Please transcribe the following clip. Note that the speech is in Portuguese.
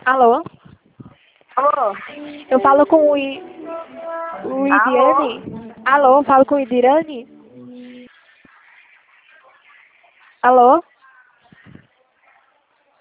Alô? Alô? Eu falo com o Alô? Idiane? Alô, falo com o Idirane? Alô?